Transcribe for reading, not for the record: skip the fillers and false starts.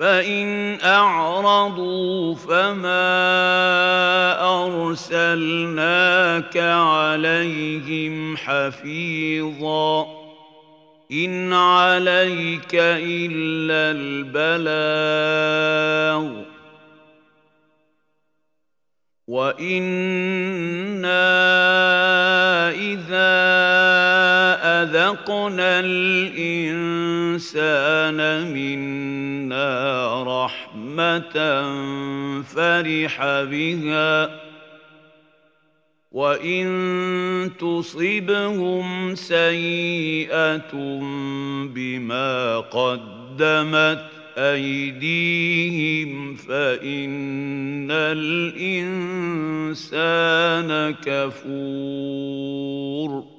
فإن أعرضوا فما أرسلناك عليهم حفيظا إن عليك إلا البلاغ وإنا إذا أذقنا الإنسان منا رحمة فرح بها وإن تصبهم سيئة بما قدمت أيديهم فإن الإنسان كفور